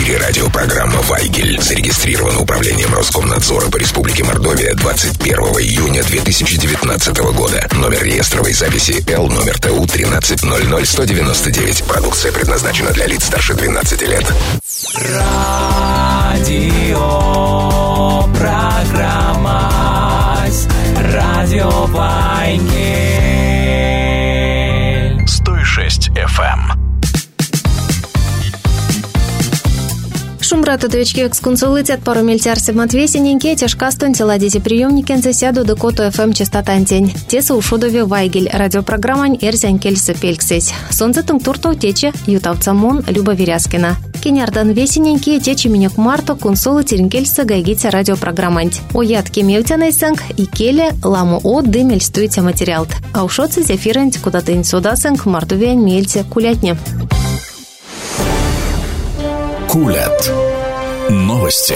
эфире радиопрограмма «Вайгель». Зарегистрирована Управлением Роскомнадзора по Республике Мордовия 21 июня 2019 года. Номер реестровой записи Л номер ТУ 1300199. Продукция предназначена для лиц старше 12 лет. Радиопрограмма «Радио Вайгель». 106 FM. Шумрата довечки эксконсулитет пару мельтярси матвесененьке тяжкастон теладите приемникенце сяду до кото ФМ частотантень. Теса ушудове Вайгель. Радиопрограммань эрзянь кельсы пельксесь. Солнце тунктурто тече ютавцамон Люба Веряскина. Кенярдан весененьке тече минек марто консулы теренкельсы гайгите радиопрограмманть. Оят кемевтянайсанг и келе ламу о дымельстуйте материалт. А ушоцы зефиранть куда-то судасанг мартувень мельте кулятне. Кулят. Новости.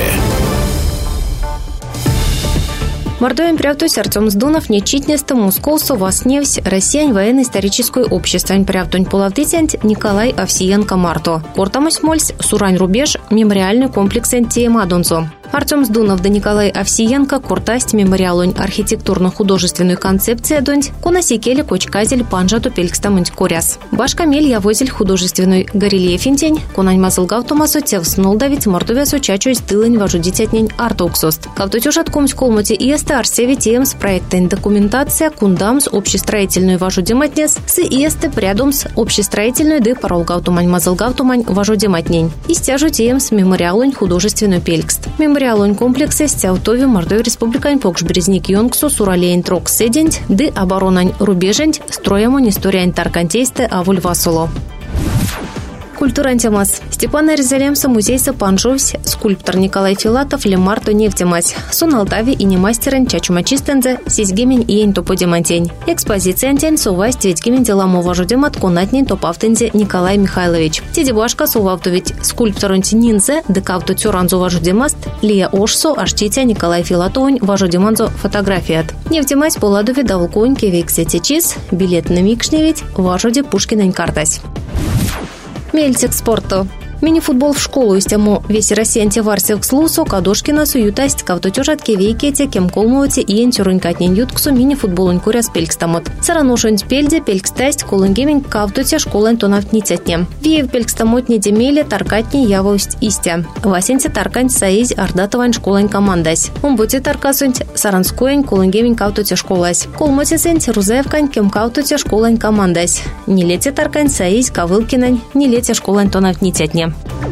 Мордовин прявтусь Артем Сдунов нечитнесто Московсу Восневсь Россиян военно-историческое общество прявтунь полавдитянь Николай Овсиенко Марто. Кортамось мольсь Сурань рубеж мемориальный комплекс Тема Донцо. Артем Сдунов да Николай Овсиенко куртасть мемориалунь архитектурно-художественную концепцию донь коносикели кочказель панжату пелькстамынь коряс. Башкамель явозель художественную горельефинтень конань мазылгав томасу тевснул давить мордовясу чачу из тылынь вожудитятнень артоксост. Кавтутюшат комсь колмоти иесты арсеви темс проектень документация кундамс общестроительную вожудиматнес с иесты прядумс общестроительную ды паролгав тумань мазылгав тумань вожудиматнень. И стяжу темс мемориалунь художественную пелькст. Мемориалунь комплексе стяутови Мордовия республикань покш-березник Йонгсу суралейн трок седенть, ды оборонань рубеженть, строемонь историянь таркантейсте авуль васуло. Культурантемас. Степан Иерусалимса музейса Панжовсь, скульптор Николай Филатов лемарто нефтемась. Сон Алтави и немастерен чачумачистензе, сизгемень и ень топодемантень. Экспозиция антень сувась тветькемень деламу вожудемат конатнень топавтензе Николай Михайлович. Тедебашка сувавтовить скульпторон тининзе, декавту тюранзу вожудемаст, лия ошсо аштитя Николай Филатовень вожудеманзо фотографият. Нефтемась поладови давлконь кевексе течис, билет на микшневить, вожуде Пушкинень картась. Мельтик спорту. Мини-футбол в школу из тему весь Россия антиварсик слусу, кадошкина суютасть, кавтутюжат кевейкете, кем колмуоте и энтюрунькатнень ютксу мини-футболунь куряс пелькстамот. Сараношунь пельде, пелькстасть, колунгемень кавтуте школань тонавтнитятне. Виев пелькстамот недемеле, таркатни явость истя. Васенте таркань саизь ардатовань школань командась. Умбуте таркасунь саранскоень колунгемень кавтуте школась. Колмоте сенте рузаевкань, кем кавтуте школань командась. Не лете таркань саизь кавылкинань, не лете школань тонавтнитятне.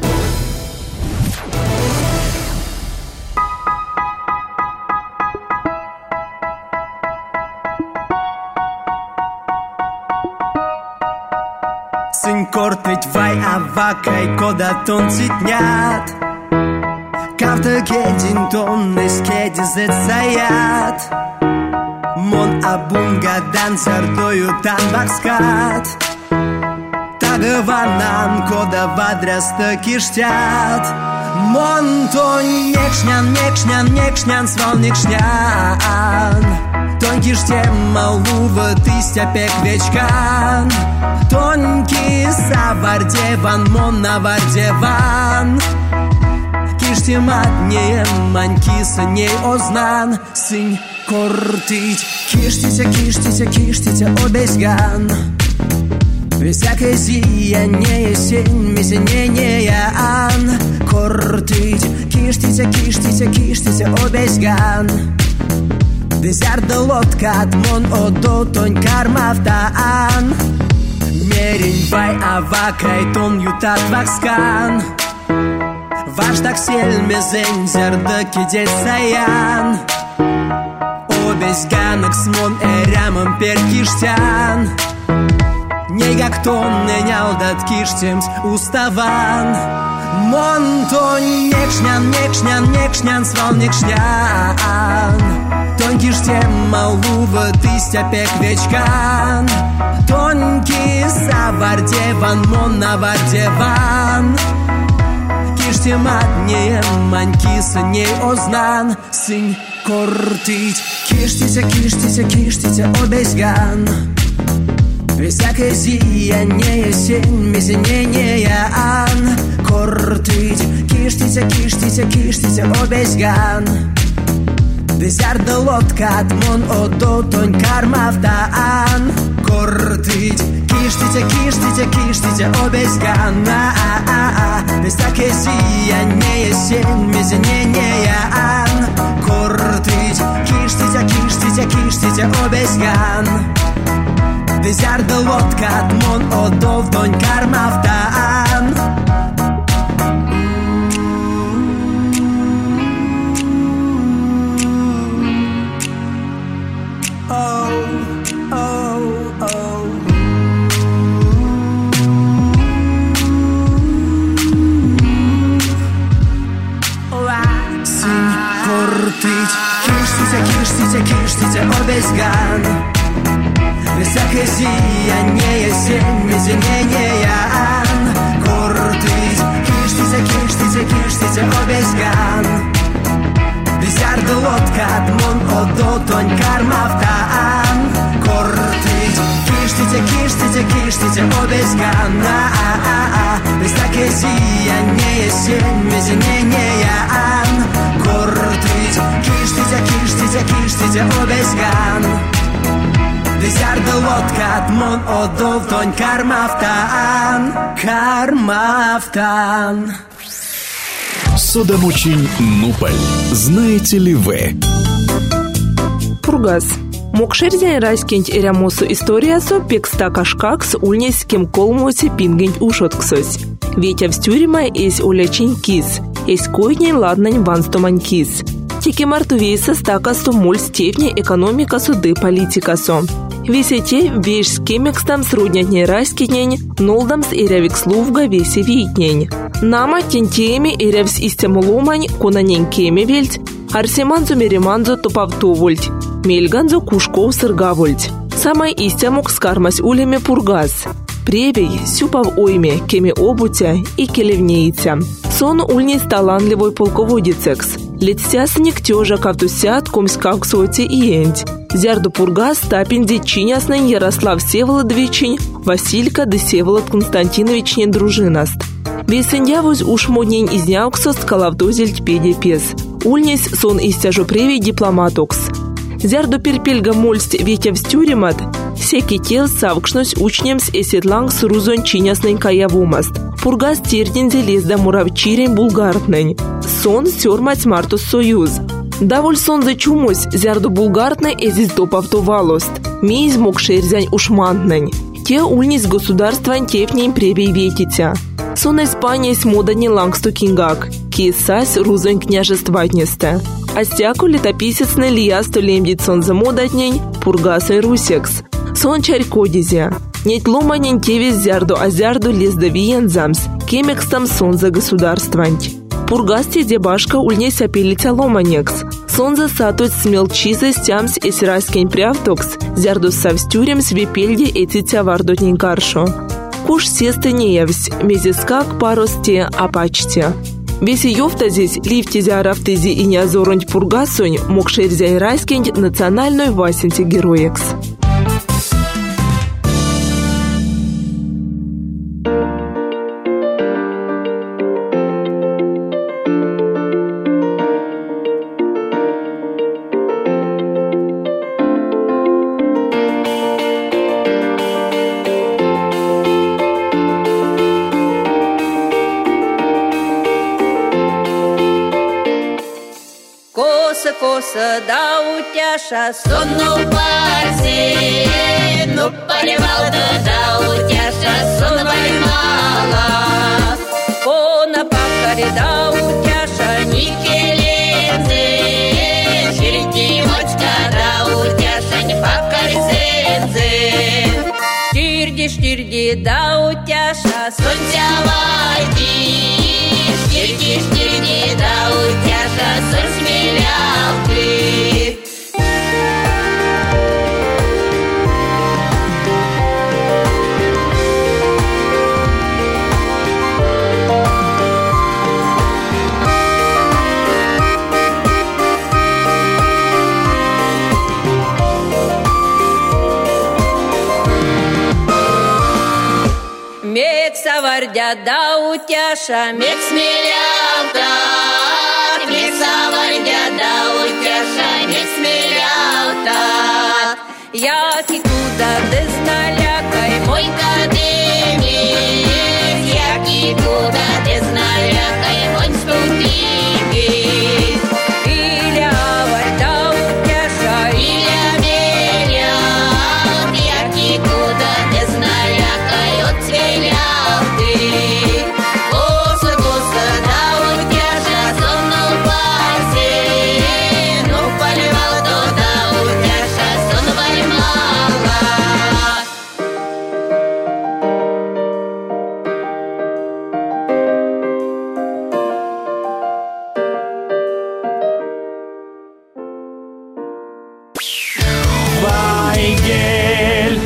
Сынь кортыть вай авакай кода тон цитнят. Кавта кедин тон эскеди зецаят. Мон абунгадан зардою тан вакскат. Тагаванан кода вадряста киштят. Мон то некшнян свал некшнян. Тон киштем малува тыстя пек вечкан. Тонкий савардеван, мон навардеван. Киштем аднее манькиса не ознан. Сынь кортить. Киштите обезган. Всякое сияние сень, мизинение ан. Кортить, киштите обезган. Дезярда лодка отмон одо тонь кармавтаан. Мерень вай авакай тон ютат вакскан. Ваш так сельме зензерда кидеть саян. Обезганок смон эрямом перкиштян. Негак тон ненялдат киштемс уставан. Мон то некшнян свал некшнян. Тон киштем малува тыстя пек вечкан. Тонкий савардеван, мон навардеван. Киштем аднее манькиса не ознан. Сынь кортить. Киштите обезган. Без всякое сияние сень мезенения ан Кортыть киштите обезган Дезярда лодка мон одотонь кармавтаан Кортыть киштите обезган Без всякое сияние сень мезенения ан Кортыть киштите обезган Дезярда лодка мон одотонь кармавтаан Киштите обезган Без всякое сияние сень мезенения ан Кортыть киштите обезган Дезярда лодка мон одотонь кармавтаан Кортыть киштите обезган Без всякое сияние сень мезенения ан Кортыть киштите обезган Дезярда лодка мон одотонь кармавтаан Судомучень Нуполь. Знаете ли вы? Пургас. Мокшерзян райскент эрямосу историясо пекста кашкакс ульнеским колмосе пингень ушотксось. Ветя в стюрима эсь олячень кис, эсь койнень ладнань ванстомань кис. Теки мартувейса стакасу моль степни экономика суды политикасо. Весете веш скемекстам сруднятней райскетнень, нолдамс эрявикслувга весе витнень. Нама тентееми эрявс истемуломань конанень кемевельть, арсеманзу мереманзу топавтовольть, мельганзу кушков сыргавольть. Самай истямук скармась улеме Пургас. Превей, сюпав ойме, кеми обутя и келевнейтя. Сон ульней талантливой полководицекс. Летсясник тёжа кавтусят комскак соти иенть. Зярду Пургас стапень дичиняснень Ярослав Всеволодовичень, Василька де Всеволод Константиновичнень дружинаст. Весендявуз уж моднень изняуксост калавдозельть педе пес. Ульнесь сон истяжу превей дипломатокс. Зярду перпельга мольсть ветя в стюримат, секи тел савкшнусь учнемс эседлангс рузон чиняснень каявумаст. Пургас тердензе лезда муравчирень булгартнень. Сон сёрмать мартус союз. Даволь сон зачумось, зярду булгартней эзис допавтовалост. Мейз мокшерзянь ушмантнень. Те ульнись государствань тепнень пребей ветитя. Сон Испания с модани лангсту кингак. Кисась рузонь княжестватнесте. Астяку летописецный лиясту лемдит сон замодатнень Пургас и Русекс. Сон чарькодизя. Неть ломанень тевис зярду азярду лездавиен замс. Кемекстам сон за государстванть. Пургасте дебашка ульнесь апелица ломанекс. Сон за сатуть смелчизы стямс и сираскень прявтокс. Зярду savстюрем свепельде этитя вардотнень каршо. Куш сесты неявсь, мезискак паросте апачте. Веси ёфтазись, лифтизя рафтези и неозоронь Пургасонь, мокшерзяй райскень национальной васенте героекс. Коса да утяша, сонну парси, ну поливал да утяша, сон поймала. Кона пакари да утяша, никелинзе, ширити мочка да утяша, не пакари сензе. Штирди да утяша, сон сявайти, штирди да утяша, сон смелявки. вардя да утяша, мек смелялта. Мекса вардя да утяша, мек смелялта. Я туда без налякай, мой кадемис. Я туда без налякай, мой ступимис. Иля вардя утяша, иля мелят. Я туда без налякай, отцвелял ты. Коса, коса, да утяша, сонно упаси. Ну, поливал то, да утяша, сон вальмала. Вайгель.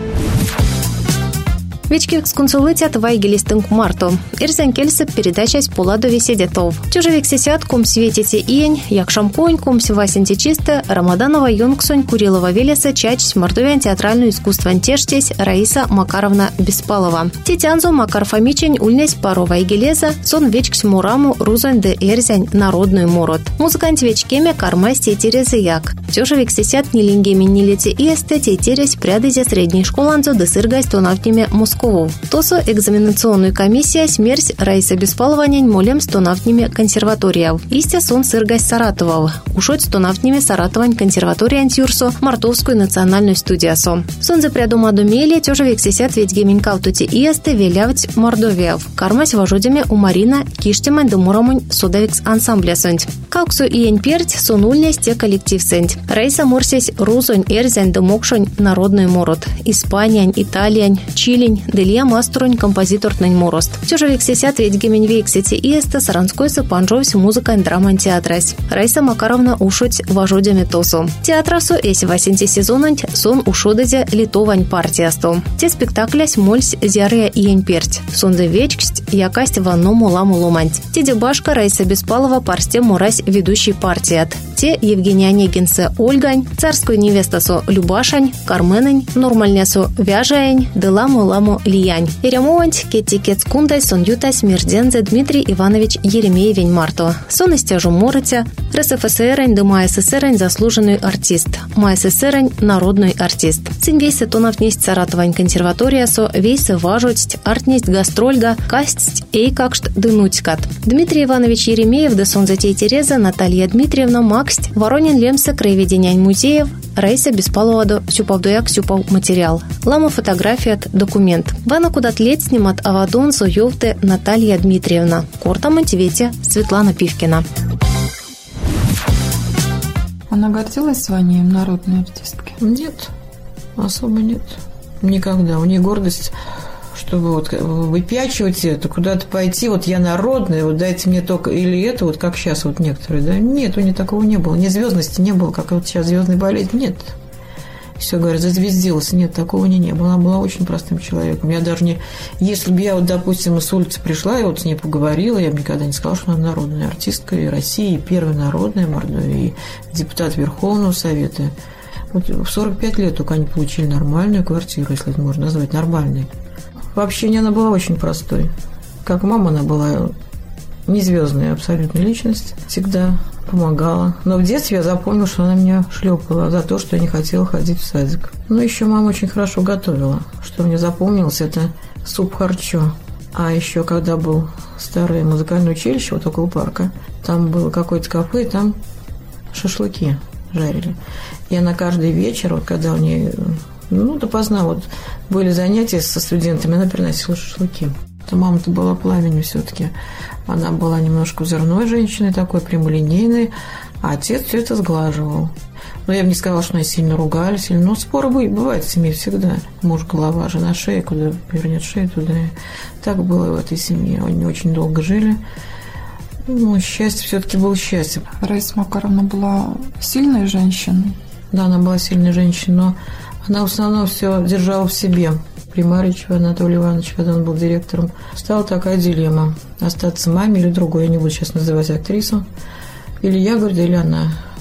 Вечки сконсулитят Вайгелистинг Марто. Ирзен кельсеп передачась Поладові сидетов. Чужевик сисят ком светите иень, як шамконь, ком севасенте чисто, Рамаданова Йонгсонь Курилова Велеса чач мордовян театральную искусствен тештесь Раиса Макаровна Беспалова. Тетянзо Макар Фомичень ульнесь паро Вайгелеза, сон вечкс мураму рузонь де эрзянь народную морот. Музыкант вечкеме кармасти терезы як. Чужевик сисят ни лингеми ни лете и эстете тересь прядызе средней школанзо де сыргай стонавтниме Москову. Тосо экзаменационную комиссия смерть Раиса Беспалова нень молем стонавтниме консерваторияв. Истя сон сыргай Саратовав. Ушоть стонавтниме Саратовань консерватория антюрсо Мартовскую национальную студиясо. Сон за прядома домеле тёжевик сисят ведь геминкаутути и эсте велявать Мордовиев. Кармась вожудями у Марина Киштимань да Мурамунь Содавикс ансамбля сонть. Кауксу иень перть сон ульнесь те коллектив сенть. Раиса морсесь рузонь эрзянь да мокшонь народный морот. Испаниянь, Италиянь, Чилинь, Делья Мастронь композитор тнань морост. Тёжевик сисят ведь геминвейксити и эсте Саранской сапанжовсь музыка и драма театрась. Раиса Макаровна ушуть вожудями тосу. Театрасу эси васенти сезонанть сон ушодезе литовань партиясто. Те спектаклясь мольсь зярыя иень перть. Сон де вечксть якасть ванному ламу ломанть. Те дебашка Раиса Беспалова парсте мурась ведущий партият. Те Евгения Онегинсе Ольгань, царскую невестасу Любашань, Карменень, нормальнясу Вяжаень, деламу Лиянь. Иремовант кетти кецкундай сон юта смердензе Дмитрий Иванович Еремеевень Марто. Сон истяжу моротя, РСФСРень да МССРень заслуженный артист. МССРень народный артист. Син вейсе тонов несть Саратовань консерваториясо, вейсе важуть, артнесть гастрольга, касть эйкакшт дынутькат. Дмитрий Иванович Еремеев да сон затей Тереза, Наталья Дмитриевна Максть, Воронин Лемсе краеведенянь музеев, Раиса Беспалова до сюпавдуяк сюпав материал. Лама фотографият документ. Вана кудат лет снимат авадон соёвте Наталья Дмитриевна. Корта мотивете Светлана Пивкина. Она гордилась званием народной артистки? Нет, особо нет. Никогда. У нее гордость, чтобы вот выпячивать это, куда-то пойти, вот я народная, вот дайте мне только, или это, вот как сейчас вот некоторые, да? Нет, у нее такого не было. Ни звездности не было, как вот сейчас звездной болезни. Нет. Все, говорят, зазвездилась. Нет, такого не было. Она была очень простым человеком. Я даже не... Если бы я, вот, допустим, с улицы пришла и вот с ней поговорила, я бы никогда не сказала, что она народная артистка и России, и первая народная Мордовия, и депутат Верховного Совета. Вот в 45 лет только они получили нормальную квартиру, если это можно назвать нормальной. В общении она была очень простой. Как мама, она была незвездная абсолютно личность, всегда помогала. Но в детстве я запомнила, что она меня шлепала за то, что я не хотела ходить в садик. Ну, еще мама очень хорошо готовила. Что мне запомнилось, это суп харчо. А еще когда был старое музыкальное училище, вот около парка, там было какое-то кафе, и там шашлыки жарили. И она каждый вечер, вот когда у нее, допоздна вот были занятия со студентами, она приносила шашлыки. Мама-то была пламенем все-таки. Она была немножко взрывной женщиной, такой прямолинейной, а отец все это сглаживал. Но я бы не сказала, что они сильно ругались. Но споры бывают в семье всегда. Муж голова, жена шея, куда повернет шею, туда. Так было в этой семье. Они очень долго жили. Счастье все-таки было счастье. Раиса Макаровна была сильной женщиной? Да, она была сильной женщиной, но она в основном все держала в себе. При Маричеве Анатолию Ивановичу, когда он был директором, стала такая дилемма. Остаться маме или другой. Я не буду сейчас называть актрису. Или я, говорю, или она.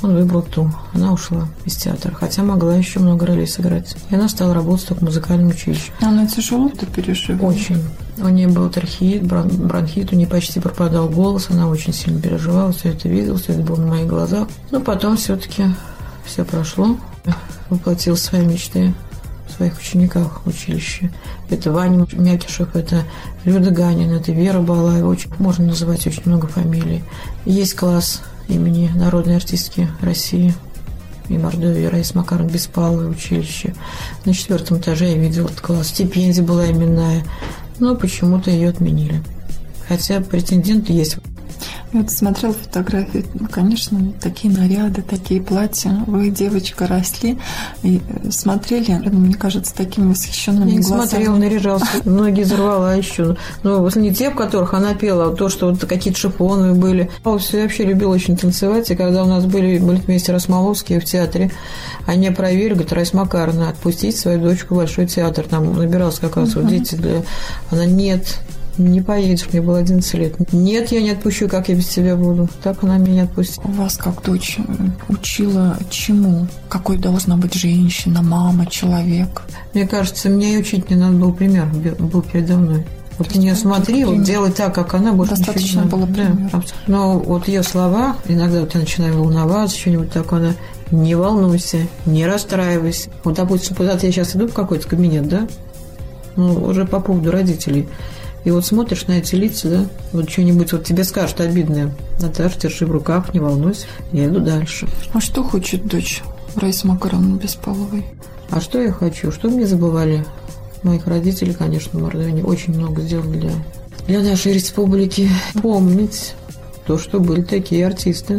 Он выбрал ту. Она ушла из театра, хотя могла еще много ролей сыграть. И она стала работать только в музыкальном училище. Она тяжело это переживала? Очень. У нее был трахеит, бронхит, у нее почти пропадал голос, она очень сильно переживала, все это видела, все это было на моих глазах. Но потом все-таки все прошло, воплотил свои мечты в своих учениках в училище. Это Ваня Мякишев, это Люда Ганина, это Вера Балаева, очень, можно называть очень много фамилий. Есть класс имени народной артистки России и Мордовии Раисы Макаровны Беспаловой училище. На 4 этаже я видела этот класс. Стипендия была именная, но почему-то ее отменили. Хотя претенденты есть. Я вот смотрела фотографии, конечно, такие наряды, такие платья. Вы, девочка, росли и смотрели, мне кажется, такими восхищенными глазами. Я не смотрела, наряжался. Многие взорвала еще. Но не те, в которых она пела, а то, что вот какие-то шифоновые были. Я вообще любила очень танцевать. И когда у нас были балетмейстеры Осмоловские в театре, они проверили, говорят, Раиса Макаровна, отпустить свою дочку в Большой театр. Там набирался как раз вот дети для... Она нет... Не поедешь, мне было 11 лет. Нет, я не отпущу, как я без тебя буду. Так она меня отпустит. Вас как дочь учила чему? Какой должна быть женщина, мама, человек? Мне кажется, мне и учить не надо был пример, был передо мной. Вот ты не смотри, вот делай так, как она, больше достаточно ничего было примера. Да. Но вот ее слова, иногда вот я начинаю волноваться, что-нибудь такое, она: не волнуйся, не расстраивайся. Вот, допустим, куда-то я сейчас иду в какой-то кабинет, да? Ну, уже по поводу родителей. И вот смотришь на эти лица, да, вот что-нибудь вот тебе скажут обидное. Наташа, держи в руках, не волнуйся, я иду дальше. А что хочет дочь Раисы Макаровны Беспаловой? А что я хочу? Что мне забывали моих родителей, конечно, в Мордовии очень много сделали для нашей республики. Помнить то, что были такие артисты.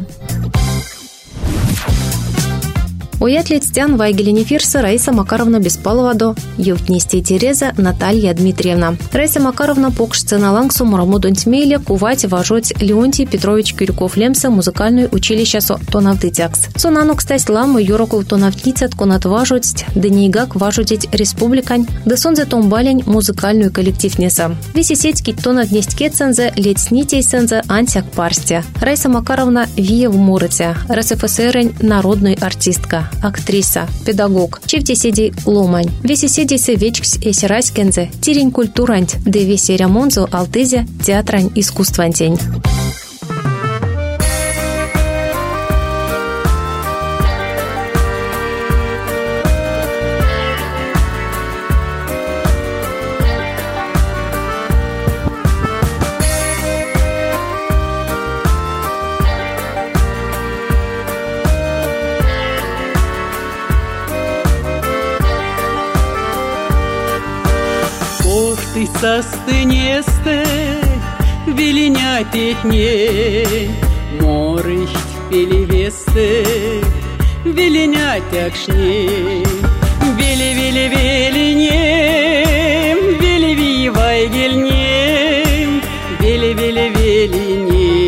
Уятлицтян Вайгелине Фирса Раиса Макаровна Беспалова до Евтнести Тереза Наталья Дмитриевна. Раиса Макаровна покшцена лангсу Мурамудон Тмейле кувать важуть Леонтий Петрович Кирюков Лемса музыкальное училище со Тонавдытякс. Сонанок стась ламы Юроков Тонавдницат конат важуть Денигак важутить республикань да сонзе томбалень музыкальную коллективнеса. Висесецкий Тонавднесткецензе летснитей сензе ансяк парсте. Раиса Макаровна вие в Мурыте. РСФСР народной артистка. Актриса, педагог, чевтеседей ломань. Весеседей се вечкс эсераскензе, тирень культурант, де весе ремонзу алтызе, театрань искусствантень. Састынесте веленятетне, морыщ пелевесте веленятякшне, веле-веле-велене, веле-вивайгельне, веле-веле-велене,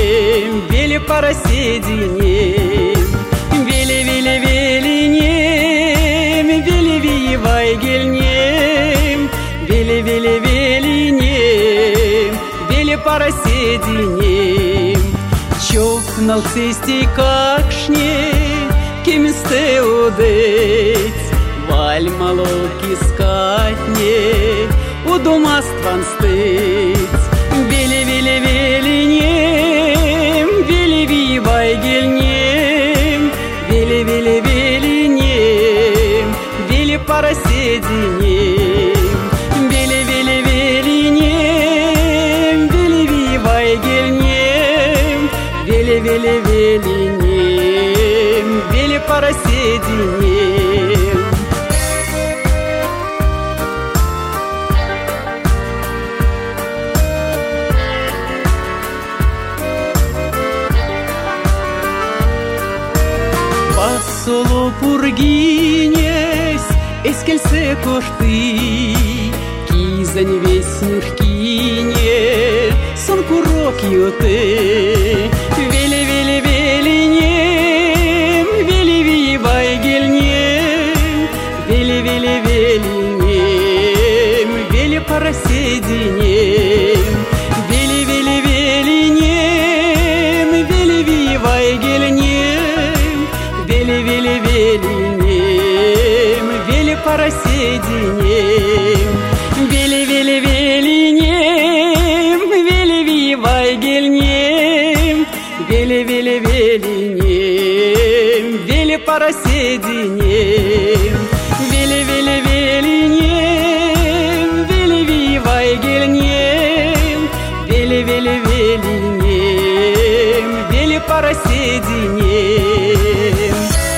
веле-параседине, веле-веле-велене, веле-вивайгельне, веле-веле-велене, веле-параседине, чокнал цестей какшне, кемисте удыть, валь молоки скатне, удумастван стыть, веле-веле-велене, веле-вивайгельне, веле-веле-велене, веле-параседине, веле-велене, веле-параседине. Посоло пургинес, эскельсе кошты, кизань весь нюркине, сон курок юты. Веле-веле-велене, веле-вивайгельне, веле-веле-велене, веле-параседине, веле-веле-велене, веле-вивайгельне, сединем. Вели-вели-велинем, вели-ви-вайгельнем, вели-вели-велинем, вели-парасединем. Вели-вели-велинем, вели-ви-вайгельнем, вели-вели-велинем, вели-парасединем.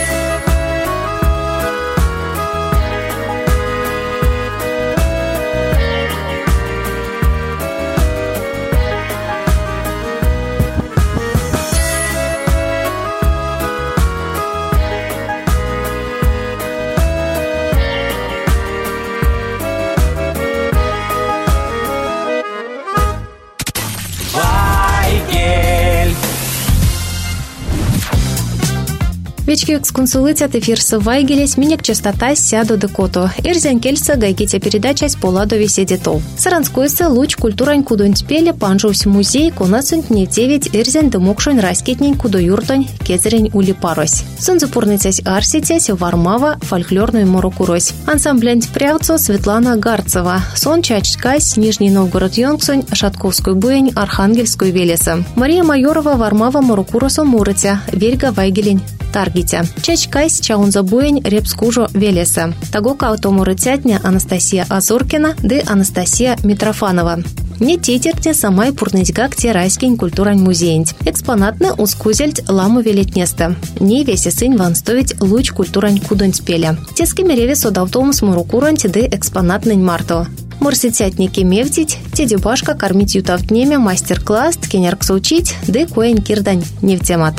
Вечки эксконсулитят эфирсы Вайгелес, минек частота сяду декото. Эрзян кельса гайките передача с поладу веседитов. Саранскойся луч культурань кудонь пеле панжусь музей конасунь не 9 эрзян демокшунь раскетнень кудо юртонь кезерень улипарось. Сунзапурницясь арситясь Вармава фольклорную морокурось. Ансамблянь прявцо Светлана Гарцева. Сон чачкась Нижний Новгород Йонксунь Шатковскую буень Архангельскую Велеса. Мария Майорова Вармава морокуросо Мурытя. Вельга Вайгелень Таргитя. Чачкайс чаунза буень Репскужо Велеса. Таго каутому рыцятня Анастасия Азоркина де Анастасия Митрофанова. Не тетерте самай пурнытьгак те райскень культурань музейнть. Экспонатны ускузельть ламу велетнеста. Не весе сынь ванстовить луч культурань кудонь пеля. Тески мереве содавтому смурукуранти де экспонатнынь марто. Мурситятники мевтить, тедюбашка кормить ютавтнеме мастер-класс ткенеркс учить, де коень кирдань невтемат.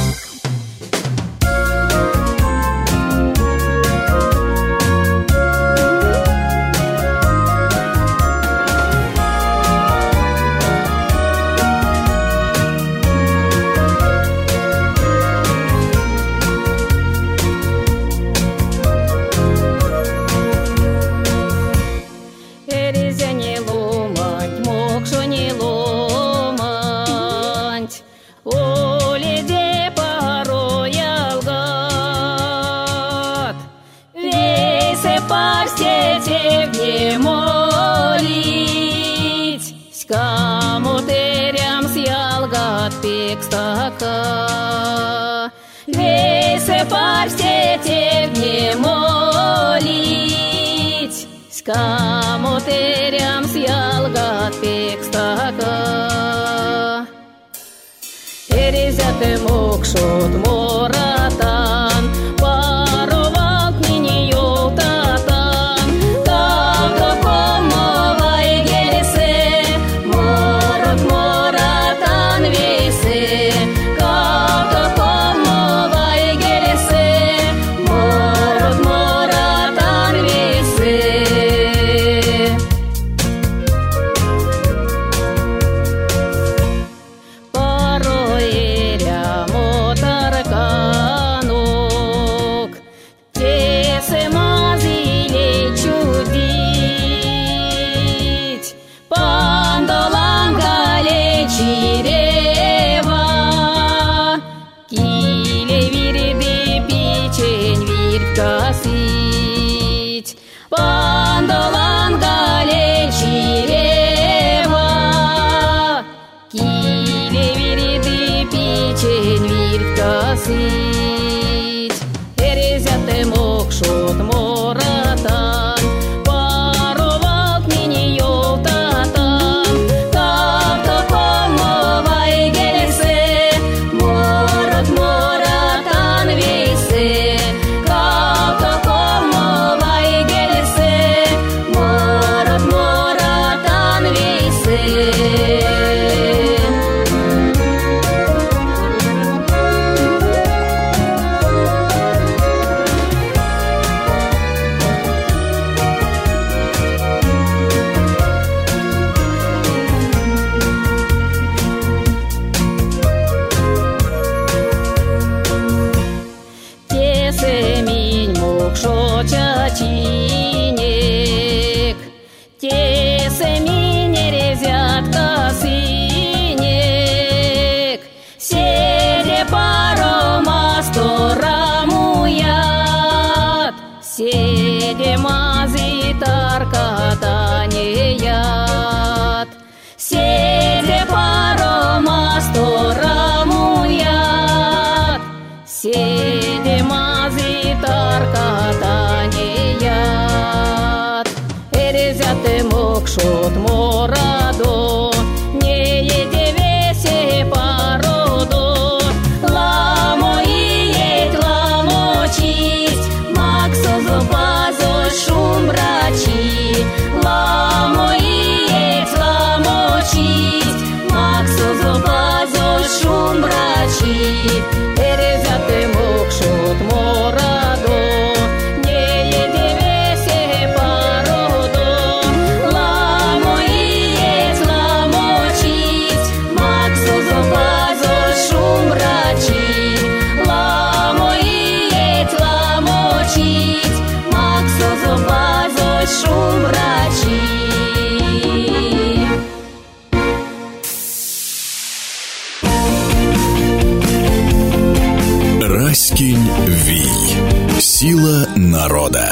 Весе парстете не молить, скамотерям сялгат пекстака. Эрезяте мокшот моратан, паровал нине йолтатан, кавто комовай гелесе, морот моратан весе. Моратан весе, как-то комовай гелесе. мокшот морадо, не еде весе пародо. Ламо иет, ламо чисть, максо зубазо шумрачи. Ламо иет, ламо чисть, максо зубазо шумрачи. Эрезате мокшот морадо, не еде весе пародо. Ламо иет, ламо чисть, максо зубазо шумрачи. Ламо иет, ламо чисть, максо зубазо шумрачи. Раськень Вий. Сила народа.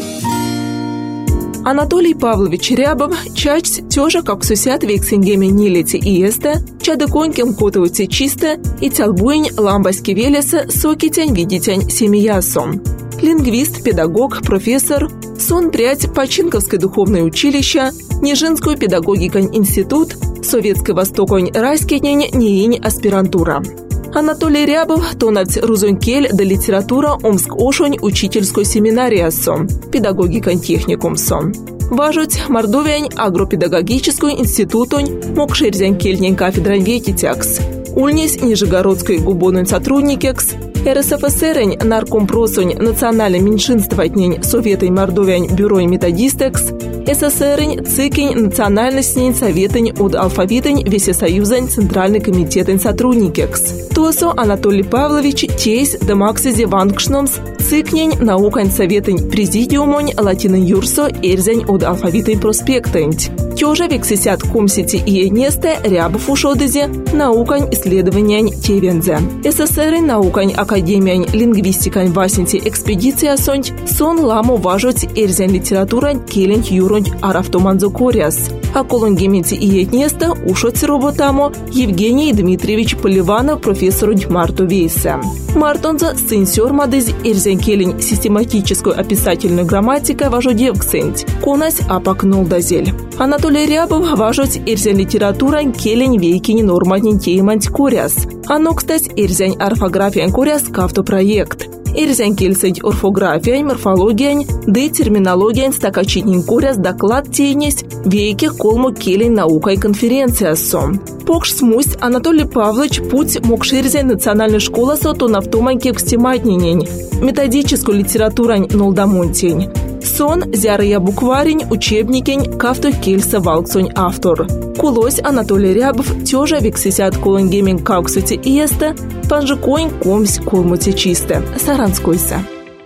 Анатолий Павлович Рябов часть тёжа как сусят вексенгеме нилети и эсте, чада конькем котовуте чисто и тялбуень ламбаски велеса сокитянь видитянь семиясом. Лингвист, педагог, профессор, сон прядь Починковское духовное училище, Нежинскую педагогикань институт, Советский Востоконь Раськень неинь аспирантура. Анатолий Рябов тонать рузонькель да литература Омск-Ошонь учительской семинариасом, педагогикань техникумсом. Важуть Мордовиань агропедагогическую институтонь мокшерзянькельнень кафедрань ветитякс. Ульнесь Нижегородской губонный сотрудникекс, РСФСРень наркомпросонь национальное меньшинствотнень Советой Мордовиань бюро методистекс, СССРень цикень национальностнень советень от алфавитень Весесоюзань Центральный комитетень сотрудникекс. Тосо Анатолий Павлович тейс демаксизе вангшномс цикнень наукань советень президиумонь латинень юрсо эрзень от алфавитень проспектень. Тёжа вексисят комсити и несте Рябов ушодызе наукань исследованиянь тевензе. СССР наукань академиянь лингвистикань васенти экспедиция сонь сон ламо важуть эрзень литературань келень юронь арафтоманзо коряс. А колонгементи и несте ушоци роботамо Евгений Дмитриевич Поливанов профессорунь Марту Вейсе. Мартонза сенсёр мадыз эрзень келень систематическую описательную грамматика важодевксенть. Конась апакнул дазель. Анатолий Рябов важуть эрзень литература келень вейкини норматнень тееманть коряс. Оно, кстати, эрзень орфографиян коряс кавтопроект. Эрзень кельсень орфографиян, морфологиян, да терминологиян стакачитнень коряс доклад тейнесь вейки колму келень наукай конференция сом. Покш смусть Анатолий Павлович путь мокшерзень национальной школы сото навтоманьке кстиматненень. Методическую литературань нолдамонтень. Сон зярая букварень, учебникень, кавто кельса валксонь автор. Кулось Анатолий Рябов тёжа вексисят колонгемень кауксути иесте, панжикоинь комсь колмути чисте. Саранскойся.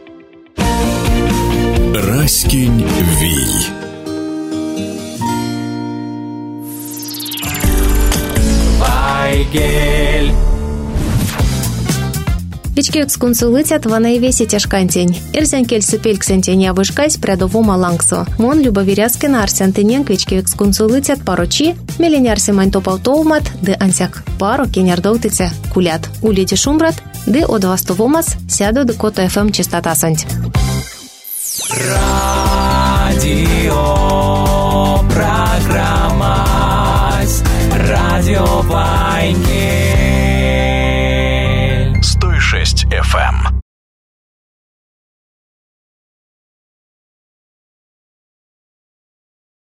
Раськень Вий. Вайгель. Вичкевец консулытят ванай веси тяжкантень. Эрзянкель сыпельксентень явышкась прядовома лангсо. Мон любовиряскина арсентынен квичкевец консулытят парочи, меленярси маньтопалтовмат, де ансяк паро кенярдоутыце кулят. Улети шумбрат, де одвастовомас сяду де кота ФМ частота санть. Радио